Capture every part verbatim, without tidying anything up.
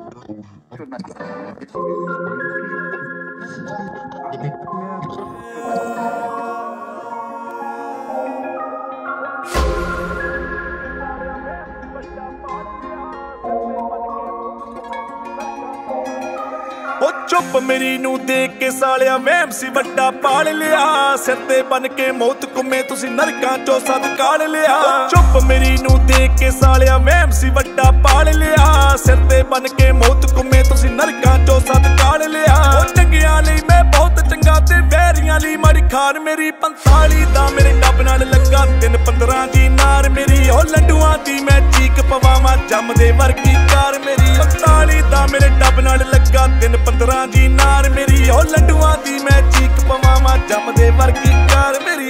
ओ चुप मेरी नू देख के सालिया वहम सी वड्डा पाल लिया सिर ते बन के मौत घुमे तुसी नरकां चो सद काल लिया। चुप मेरी नू देख के सालिया वहम सी वड्डा पाल लिया सिर ते बन के मौत घुमे तुसी नरकां चो सद काल लिया। ओ चंगियां लई मैं बहुत चंगा ते वैरियां लई माड़ी खार मेरी पंताली दा मेरे डब नाल लगा तीन पंद्रह दी नार मेरी। ओ लड्डुआं दी मैं चीक पवावां जमदे वर्गी कार मेरी पंताली दा मेरे डब नाल लगा तीन पंद्रह दी नार मेरी। ओ लड्डुआं दी मैं चीक पवावां जमदे वर्गी कार मेरी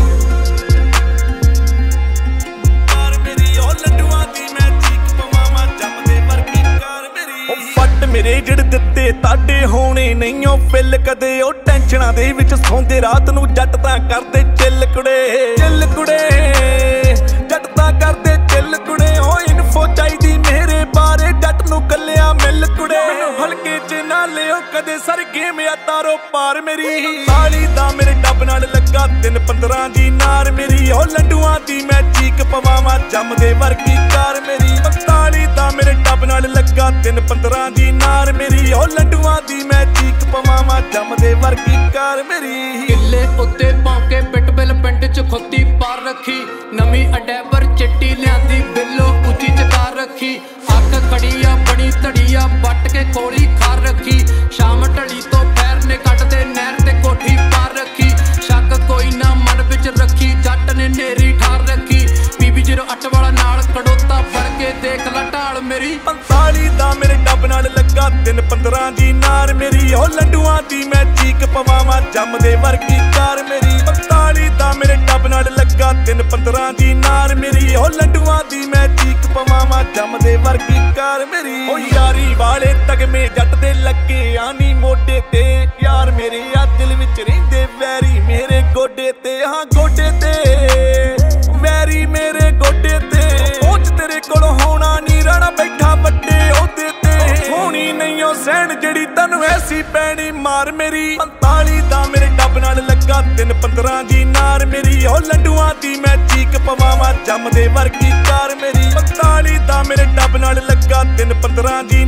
कार मेरी। ओ लड्डुआं दी मैं चीक पवावां जमदे वर्गी कार मेरी। ओ फट मेरे जिड़ दित्ते ताडे होने नहीं ओ फिल कदे ओ टेंशनां दे विच सौंदे रात नूं जट तां करदे चिल कुड़े चिल कुड़े जट तां करदे चिल कुड़े। ओ इन्फो चाहीदी मेरे बारे जट नूं कल्लिया मिल कुड़े हल्के च ना लियो कदे सर गेम या तारो पार मेरी ताली दा मेरे डब नाल लगा तीन पंद्रह दी नार मेरी। ओ लड्डुआं दी मैं चीक पवावां जमदे वर्गी कार मेरी ताली दा मेरे डब नाल लगा तीन पंद्रह दी नार मेरी। ओ लड्डुआं दी मैं चीक पवावां जमदे वर्गी कार मेरी। किले उत्ते पौके पिटबिल पिंड च खुदी पार रखी नवी अडैबर चिट्टी लियांदी बिल्लो उची चकार रखी अख खड़िया बड़ी धड़िया बट के कोली खार रखी शाम ढली तो पैर ने कटदे नहर ते कोठी पार रखी शक कोई ना मन विच रखी जट ने नेरी ठार रखी बीबी जीरो अठ वाला नाल खड़ोता फड़ के देख ला ढाल मेरी पंताली दा मेरे डब नाल लगा तीन पंद्रह दी नार मेरी। ओ लड्डुआं दी मैं चीक पवावां जमदे वर्गी कार मेरी पंताली दा मेरे डब नाल लगा तीन पंद्रह दी नार मेरी। ओ लड्डुआं दी मैं चीक पवावां जमदे वर्गी कार मेरी। ओ यारी वाले तगमे जट दे लगे आनी मोढे ते यार मेरे आ दिल विच रहिंदे वैरी मेरे गोडे ते हाँ गोडे ते वैरी मेरे गोडे ते पहुंच तेरे कोल होना नी रहना बैठा वड्डे ओहदे ते होनी नहीं ओ सैन जेड़ी तैनू ऐसी पैनी मार मेरी पंताली दा मेरे डब नाल लगा तीन पंद्रह दी नार मेरी। ओ लड्डुआं दी मैं चीक पवावां जमदे वर्गी कार मेरी पंताली दा मेरे डब नाल लगा तीन पंद्रह दी